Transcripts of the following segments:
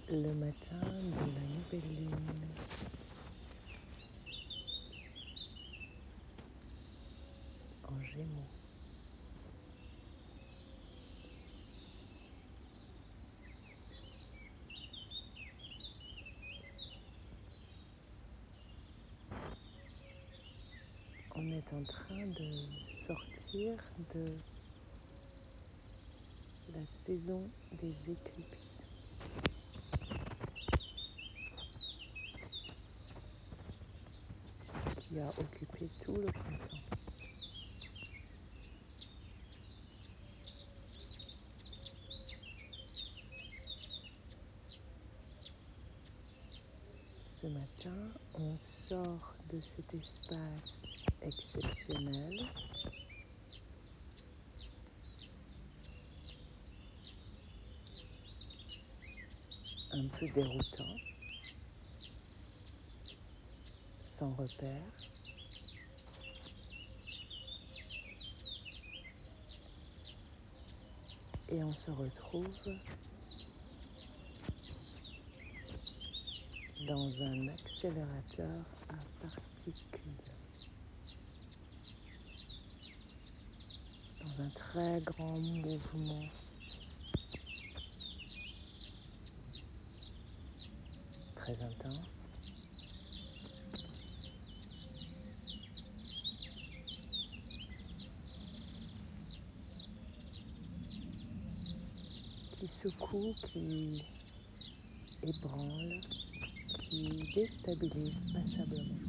Le matin de la nouvelle lune, en Gémeaux. On est en train de sortir de la saison des éclipses qui a occupé tout le printemps. Ce matin, on sort de cet espace exceptionnel un peu déroutant, sans repère, et on se retrouve dans un accélérateur à particules, dans un très grand mouvement très intense, qui secoue, qui ébranle, qui déstabilise passablement.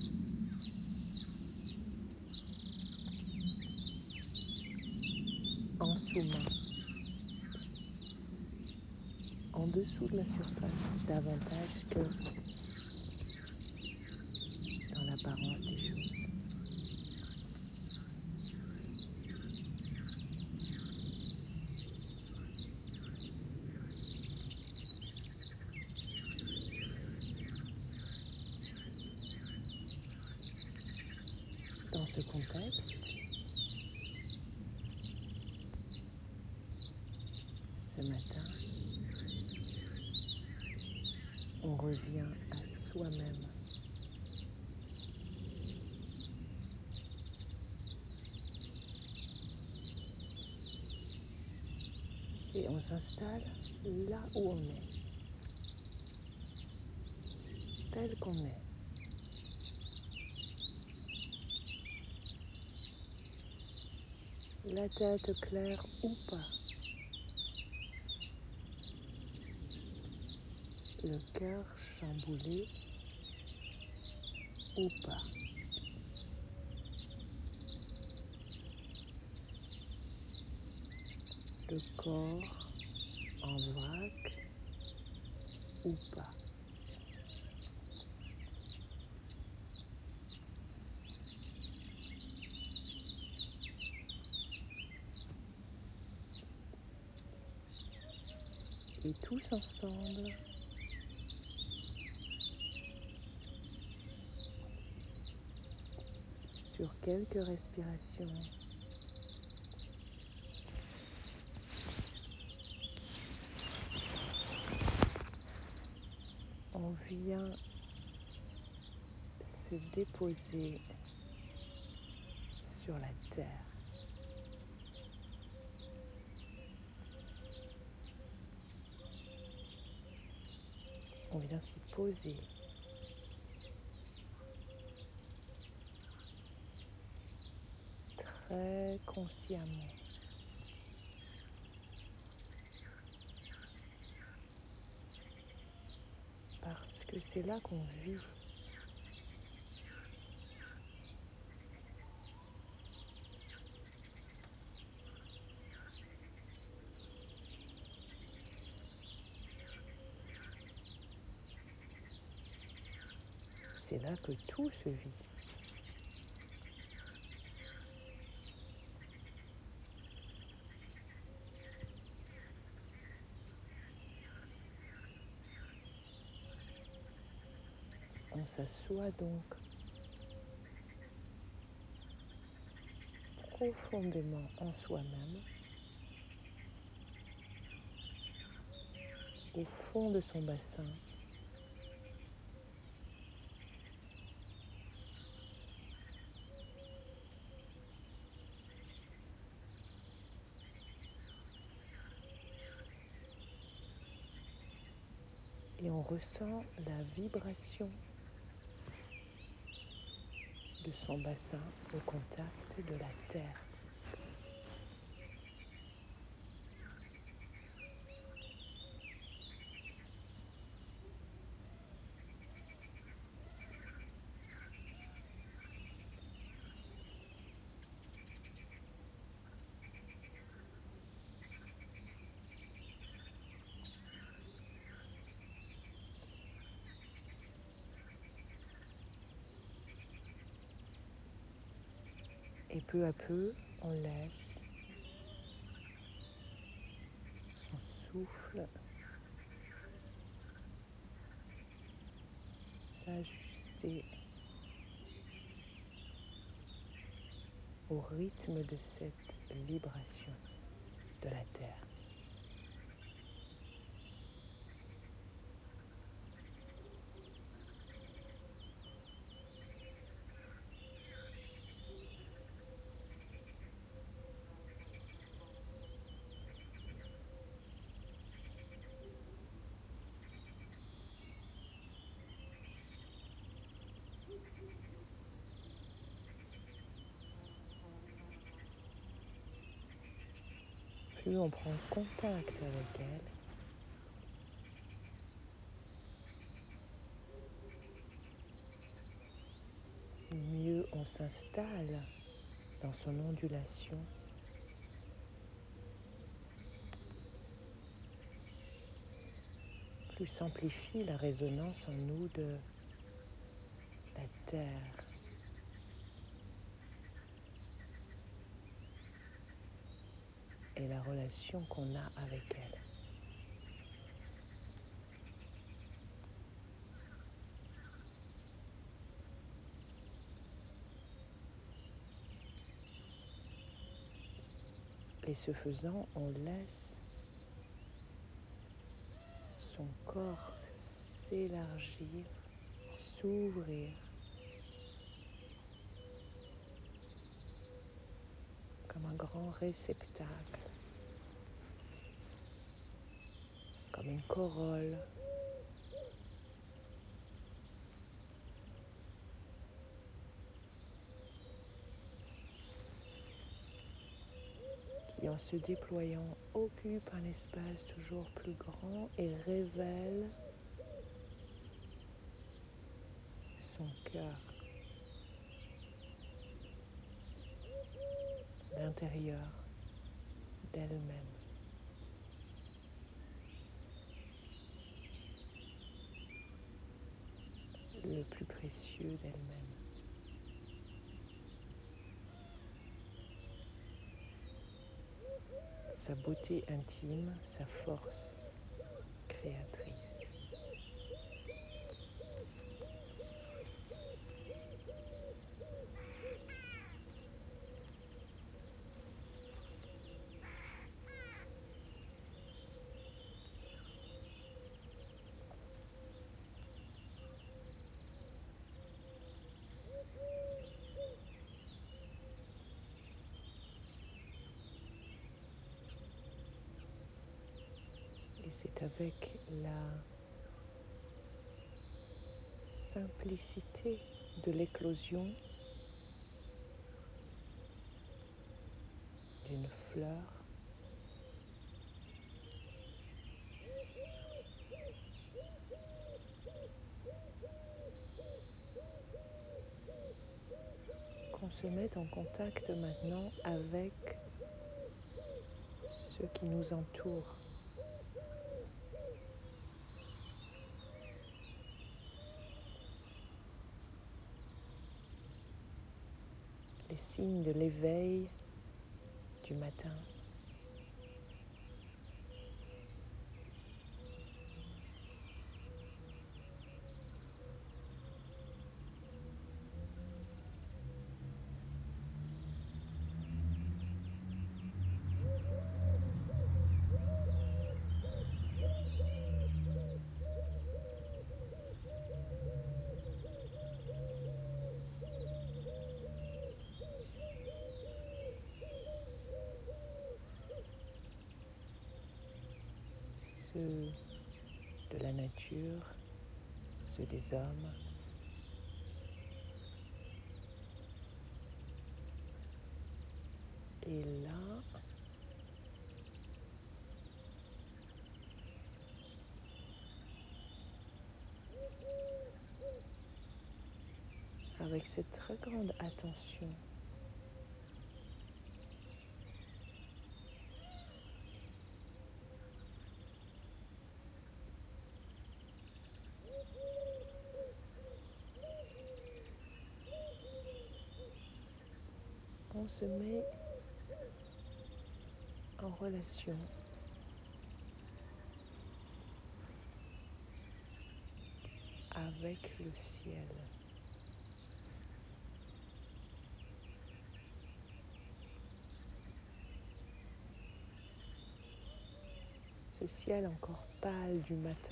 En sous-main, en dessous de la surface, davantage que dans l'apparence des choses. Dans ce contexte, ce matin, on revient à soi-même. Et on s'installe là où on est, tel qu'on est. La tête claire ou pas, le cœur chamboulé ou pas. Le corps en vrac ou pas. Et tous ensemble, sur quelques respirations, on vient se déposer sur la terre. On vient s'y poser. Très consciemment. Parce que c'est là qu'on vit. C'est là que tout se vit. On s'assoit donc profondément en soi-même, au fond de son bassin. Et on ressent la vibration de son bassin au contact de la terre. Et peu à peu, on laisse son souffle s'ajuster au rythme de cette vibration de la terre. Plus on prend contact avec elle, mieux on s'installe dans son ondulation, plus s'amplifie la résonance en nous de la terre. Et la relation qu'on a avec elle. Et ce faisant, on laisse son corps s'élargir, s'ouvrir, comme un grand réceptacle, comme une corolle. Qui, en se déployant, occupe un espace toujours plus grand et révèle son cœur, l'intérieur d'elle-même, le plus précieux d'elle-même. Sa beauté intime, sa force créatrice. Et c'est avec la simplicité de l'éclosion d'une fleur qu'on se met en contact maintenant avec ce qui nous entoure. Les signes de l'éveil du matin. ceux de la nature, ceux des hommes. Et là, avec cette très grande attention, on se met en relation avec le ciel. Ce ciel encore pâle du matin.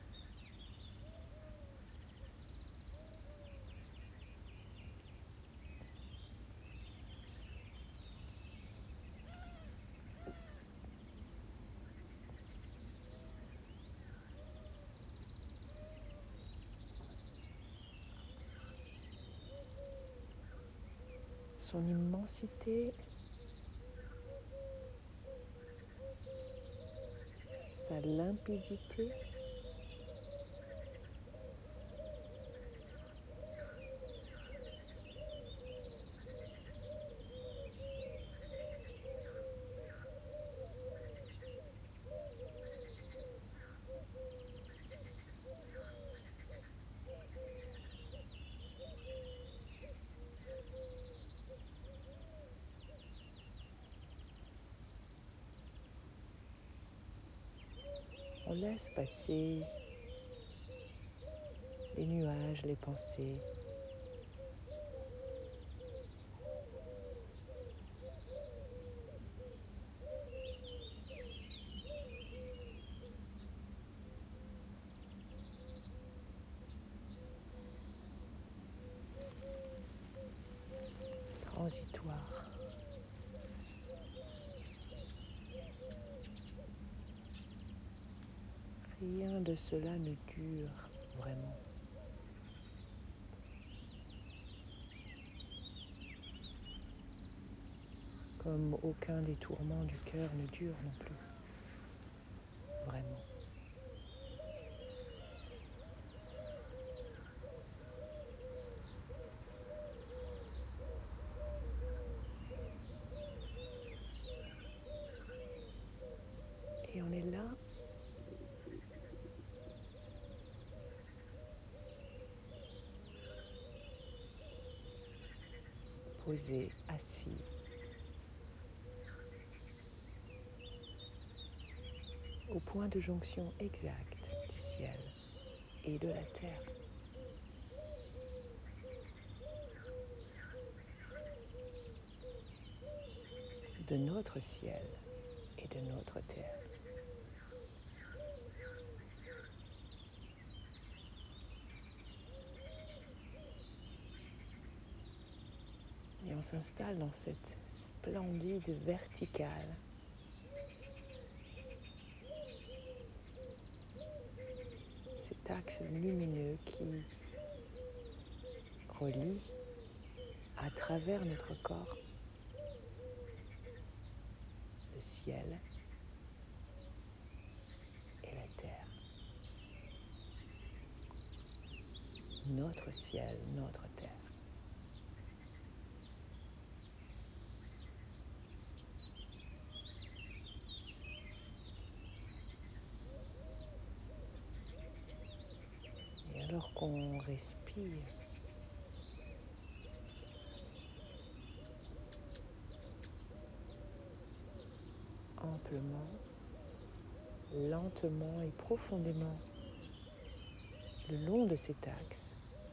Son immensité, sa limpidité, on laisse passer les nuages, les pensées. Transitoire. Rien de cela ne dure vraiment. Comme aucun des tourments du cœur ne dure non plus, vraiment. Et on est là, posé, assis, au point de jonction exact du ciel et de la terre. De notre ciel et de notre terre. Et on s'installe dans cette splendide verticale cet axe lumineux qui relie à travers notre corps le ciel et la terre. Notre ciel, notre terre. Et alors qu'on respire amplement, lentement et profondément le long de cet axe,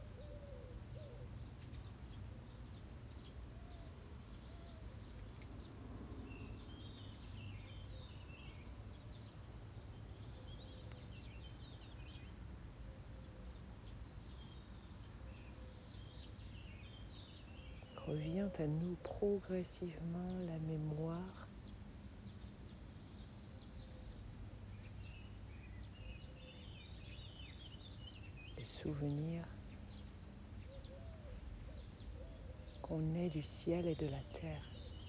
revient à nous progressivement la mémoire souvenir qu'on est du ciel et de la terre.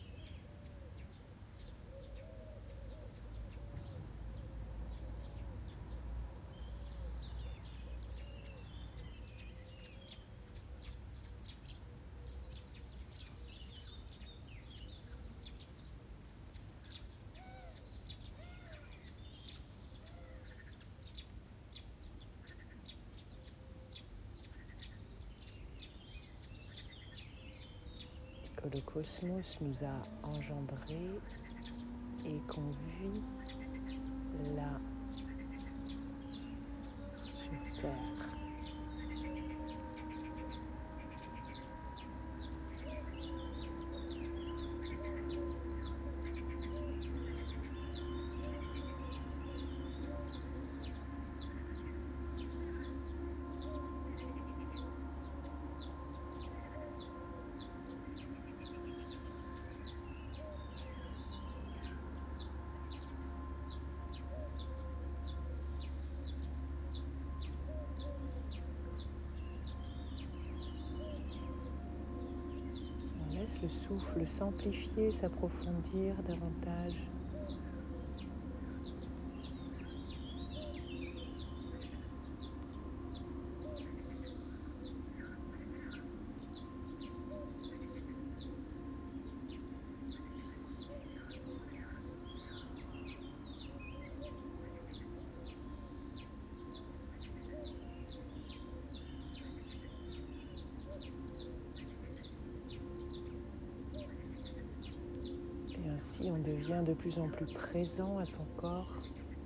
Que le cosmos nous a engendrés et qu'on vit là, sur Terre. On laisse le souffle s'amplifier, s'approfondir davantage. Et ainsi, on devient de plus en plus présent à son corps,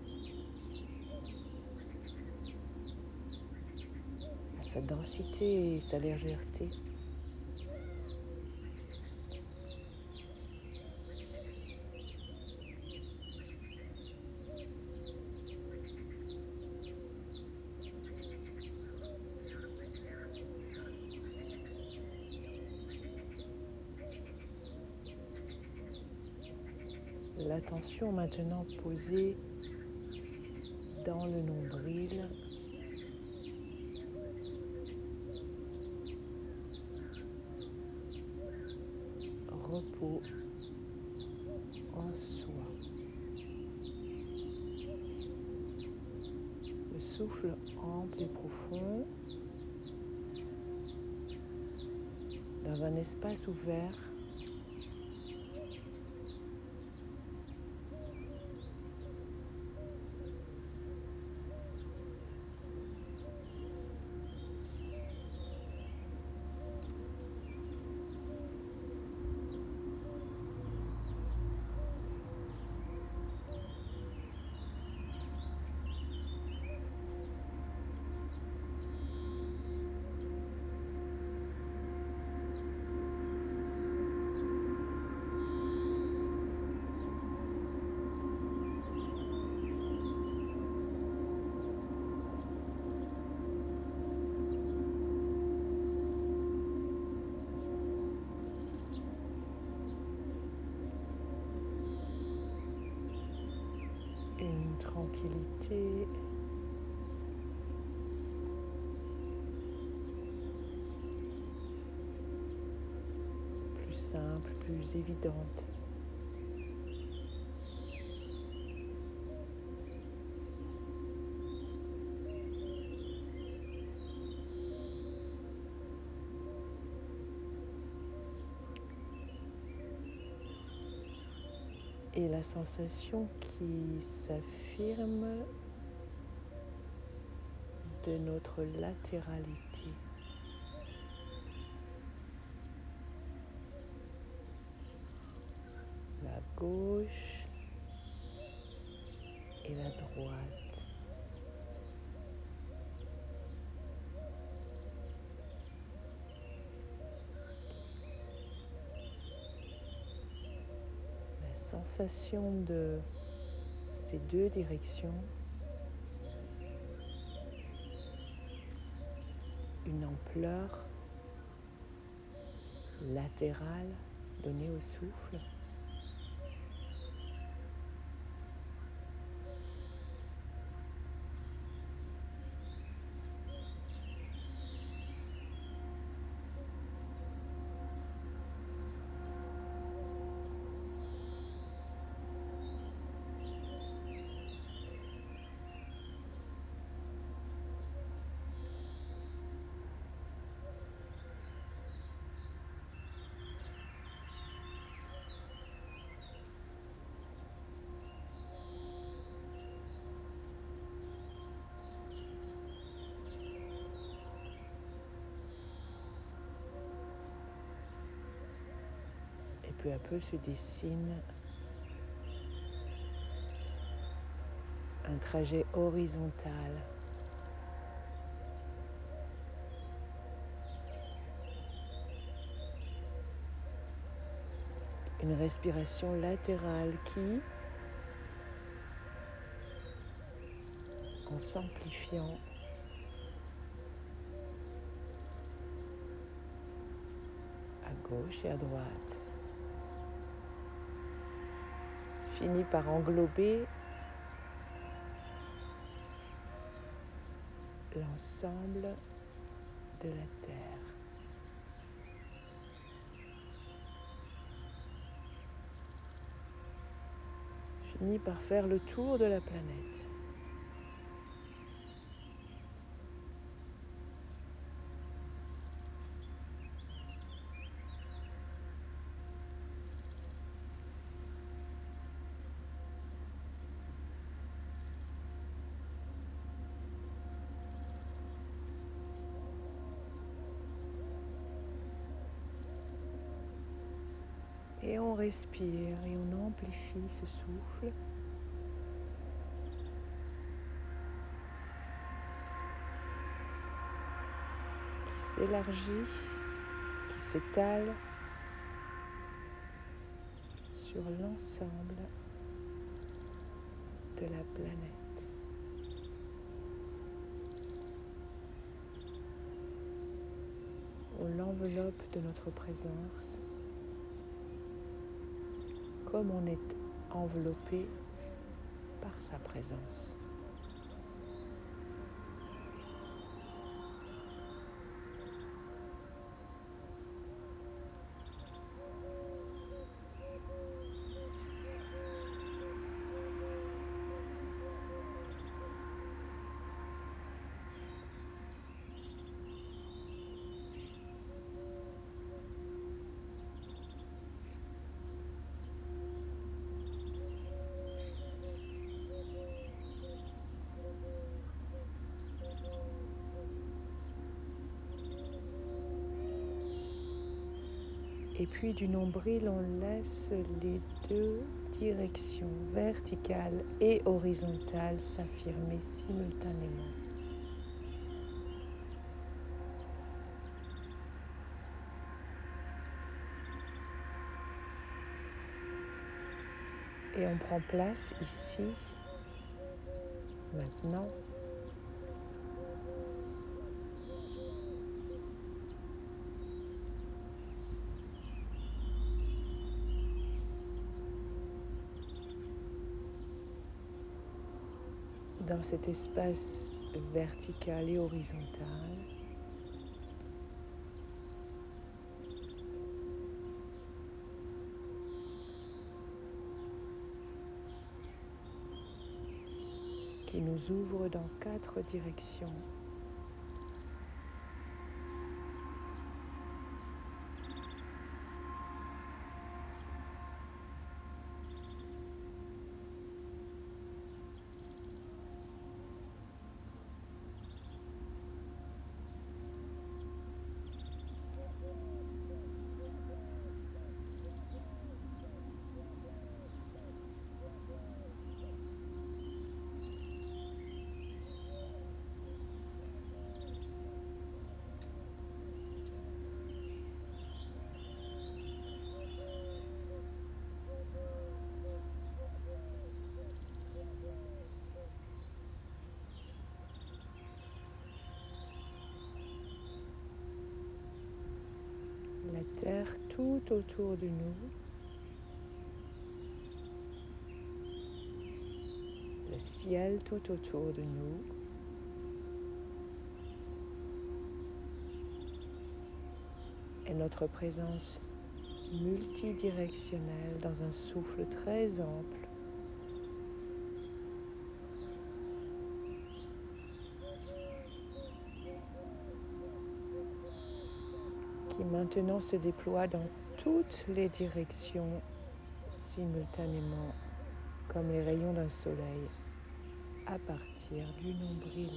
à sa densité et sa légèreté. L'attention maintenant posée dans le nombril, repos en soi. Le souffle ample et profond dans un espace ouvert. Une tranquillité plus simple, plus évidente. Et la sensation qui s'affirme de notre latéralité. La gauche et la droite. La sensation de ces deux directions, une ampleur latérale donnée au souffle, peu à peu se dessine un trajet horizontal. Une respiration latérale qui, en s'amplifiant, à gauche et à droite, finit par englober l'ensemble de la Terre. Finit par faire le tour de la planète. Et on respire et on amplifie ce souffle qui s'élargit, qui s'étale sur l'ensemble de la planète. On l'enveloppe de notre présence comme on est enveloppé par sa présence. Et puis du nombril, on laisse les deux directions, verticale et horizontale, s'affirmer simultanément. Et on prend place ici, maintenant, dans cet espace vertical et horizontal. Qui nous ouvre dans 4 directions. La terre tout autour de nous, le ciel tout autour de nous, et notre présence multidirectionnelle dans un souffle très ample qui maintenant se déploie dans toutes les directions simultanément, comme les rayons d'un soleil, à partir du nombril.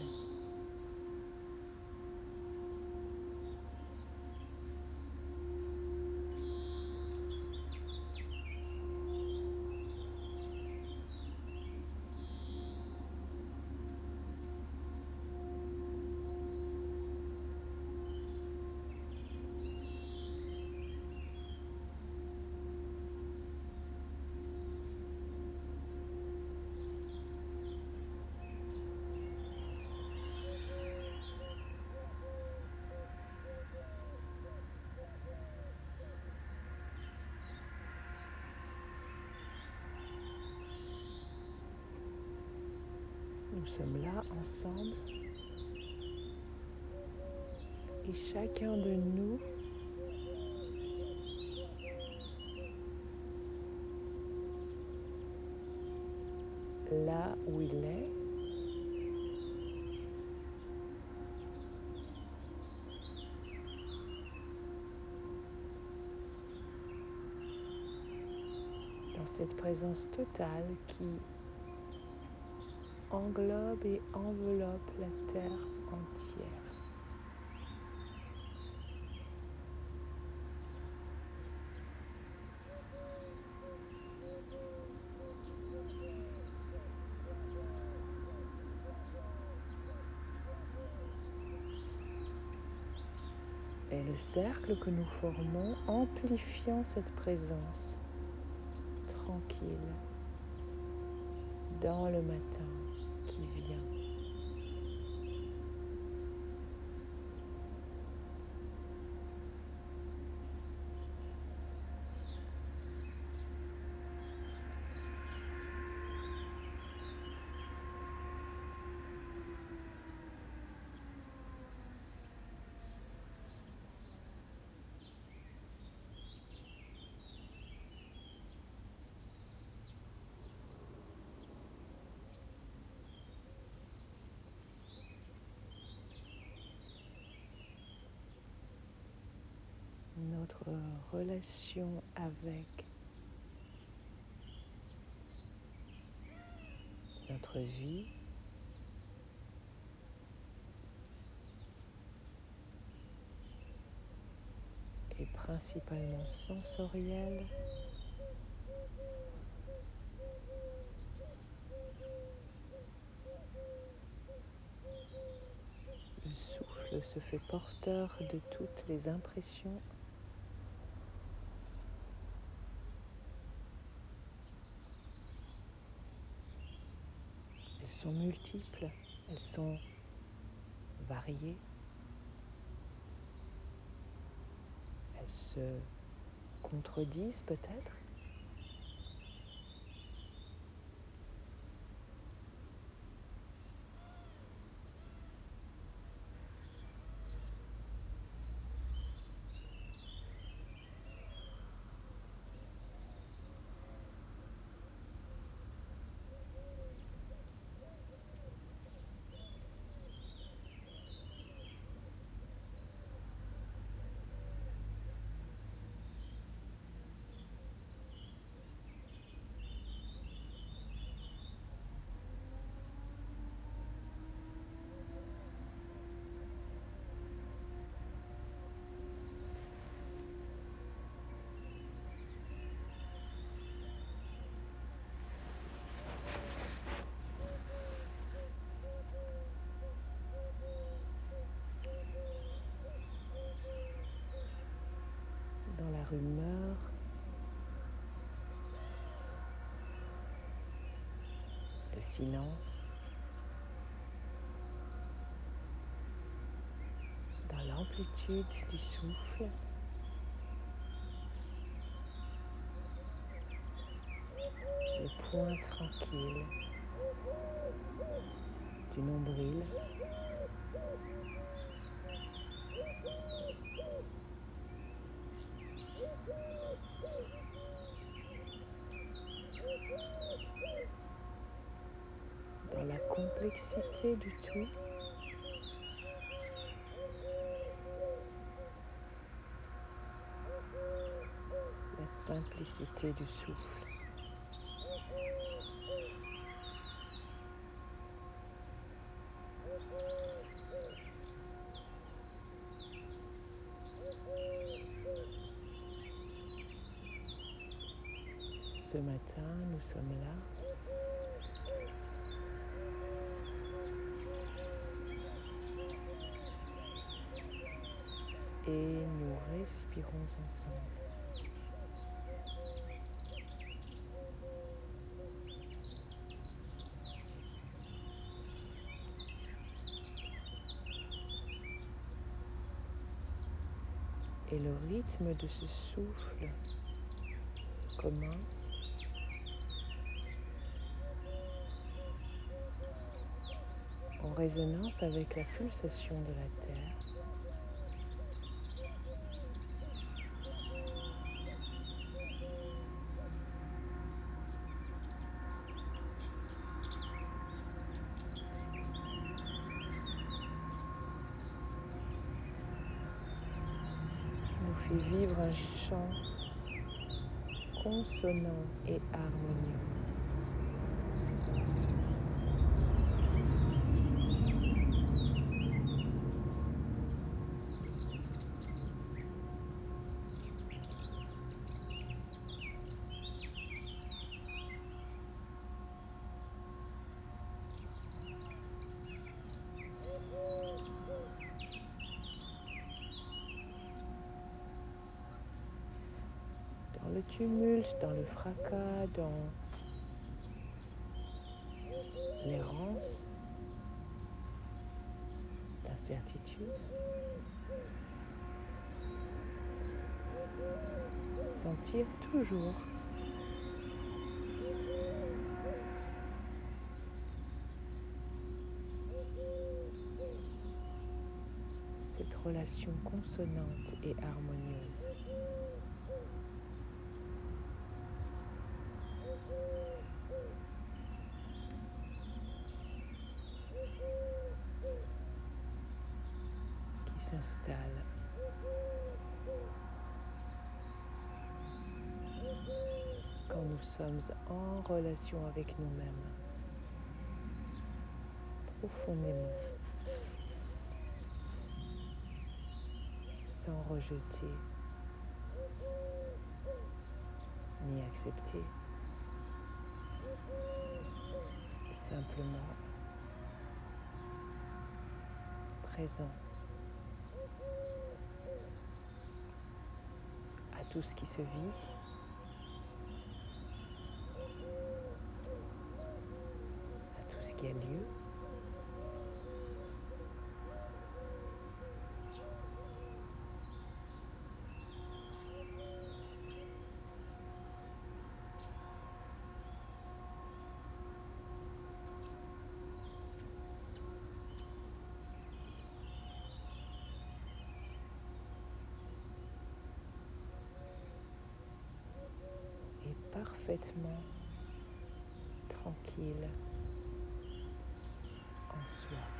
nous sommes là ensemble et chacun de nous là où il est, dans cette présence totale qui englobe et enveloppe la terre entière. Et le cercle que nous formons, amplifiant cette présence tranquille dans le matin qui vient. Notre relation avec notre vie est principalement sensorielle. Le souffle se fait porteur de toutes les impressions. Elles sont multiples, elles sont variées, elles se contredisent peut-être. Dans la rumeur, le silence, dans l'amplitude du souffle, le point tranquille du nombril, dans la complexité du tout, la simplicité du souffle. Ce matin, nous sommes là et nous respirons ensemble. Et le rythme de ce souffle commun en résonance avec la pulsation de la Terre. Nous fait vivre un chant consonant et harmonieux. Dans le tumulte, dans le fracas, dans l'errance, l'incertitude, sentir toujours cette relation consonante et harmonieuse. Qui s'installe quand nous sommes en relation avec nous-mêmes, profondément, sans rejeter ni accepter, simplement présent à tout ce qui se vit, à tout ce qui a lieu. Et parfaitement tranquille en soi.